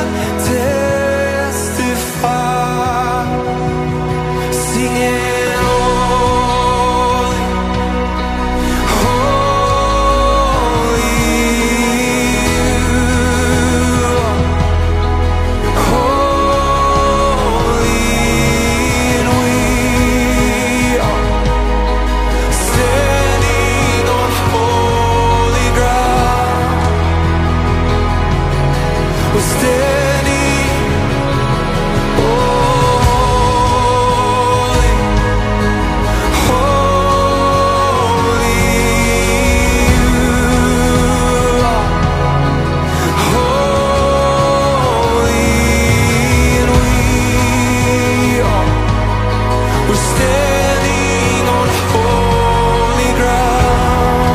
testify, singing holy, holy you, holy, and we are standing on holy ground. We're standing holy, holy you are, holy, and we are. We're standing on holy ground.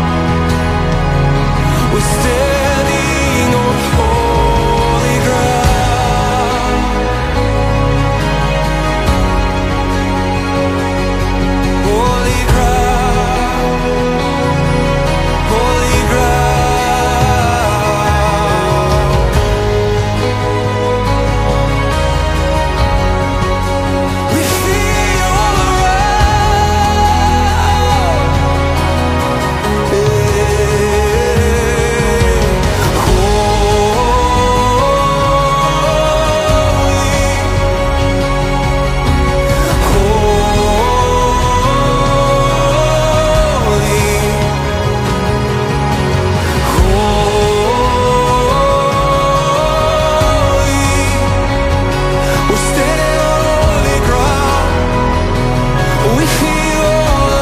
We're standing on holy ground. Holy ground. Holy ground. We feel all around. We're standing on holy ground. We feel all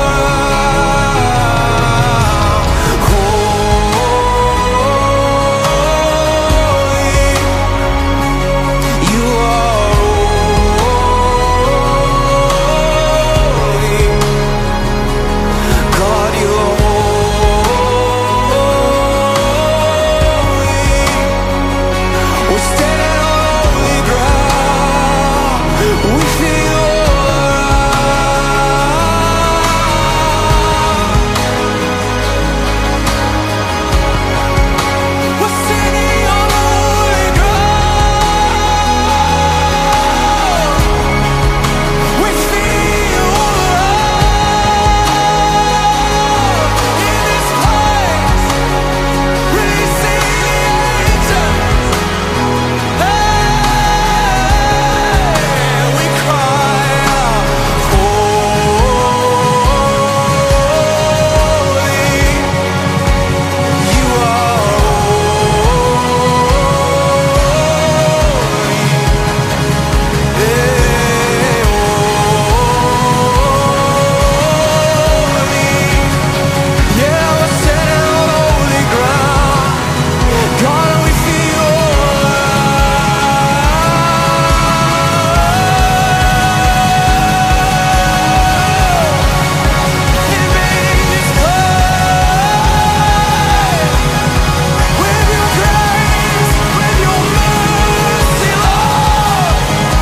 around. Holy, you are holy. God, you are holy. We're standing on holy ground. We feel all around. We're standing on holy ground. We feel all around. In this place, releasing the angels. Hey, we cry out, holy, you are holy. Hey, holy. Yeah, we're standing on holy ground. God, we feel all invading this place with your grace, with your mercy, Lord.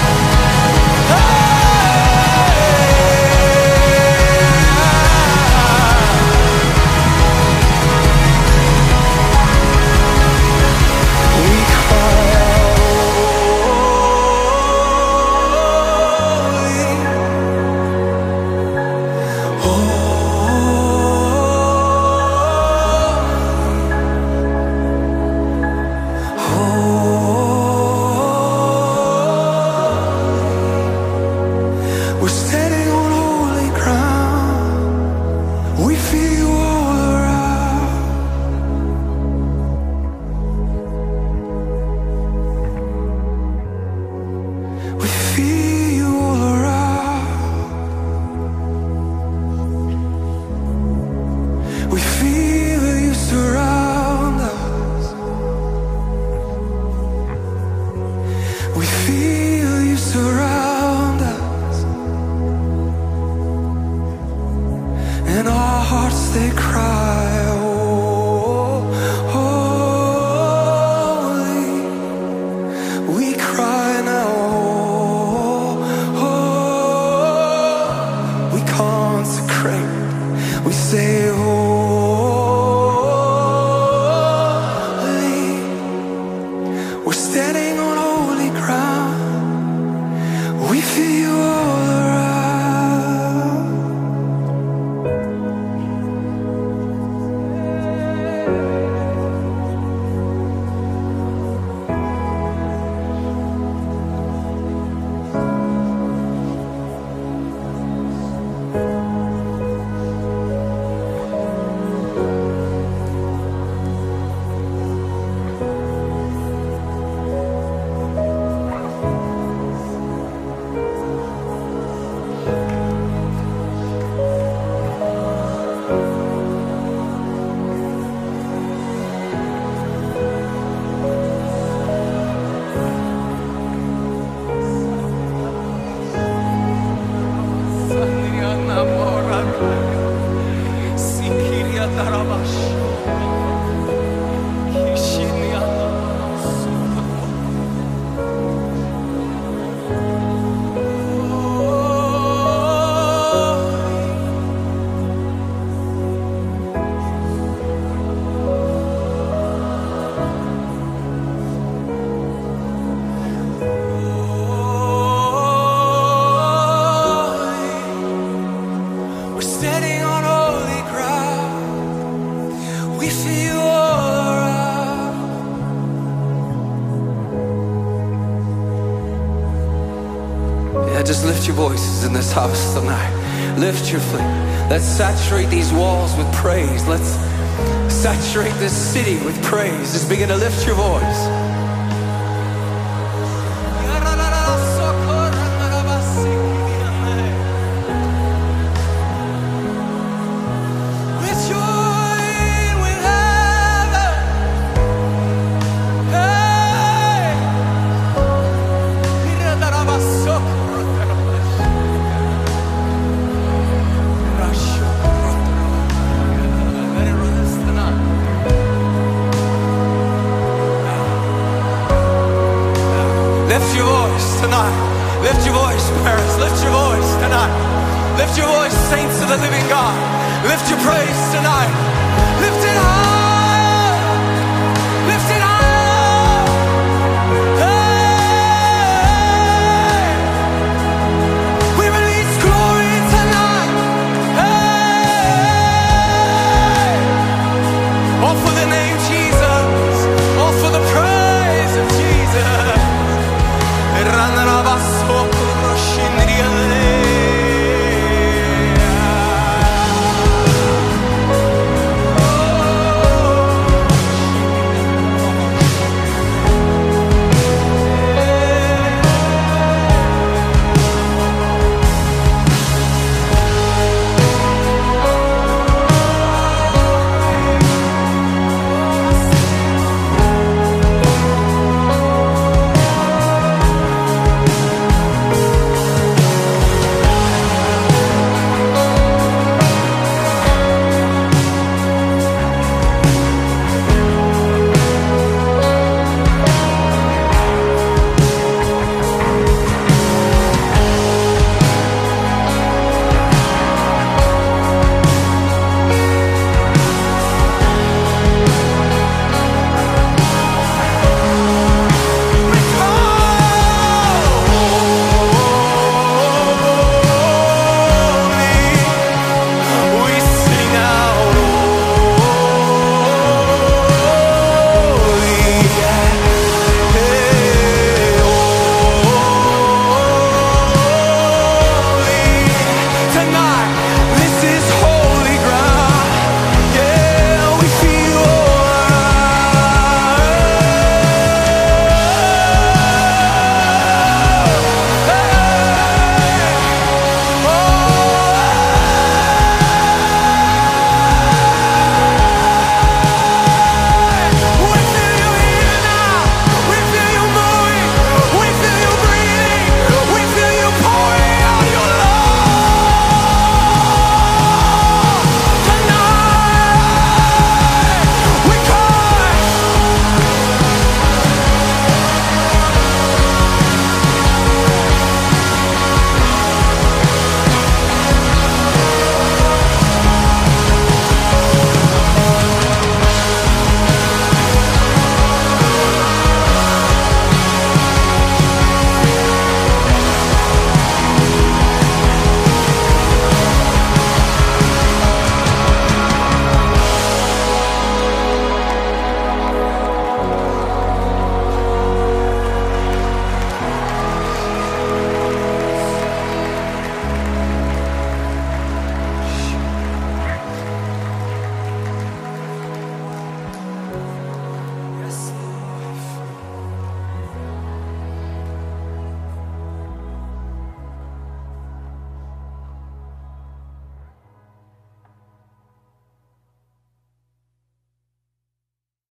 We cry we're standing on holy ground. We feel you all around. We feel you all around. We feel you surround us. We feel you surround us. And our hearts they cry, oh, holy. We cry now, oh, we consecrate. We say, holy. We're standing just lift your voices in this house tonight. Lift your flame. Let's saturate these walls with praise. Let's saturate this city with praise. Just begin to lift your voice. Lift your voice tonight. Lift your voice, Paris. Lift your voice tonight. Lift your voice, saints of the living God. Lift your praise tonight.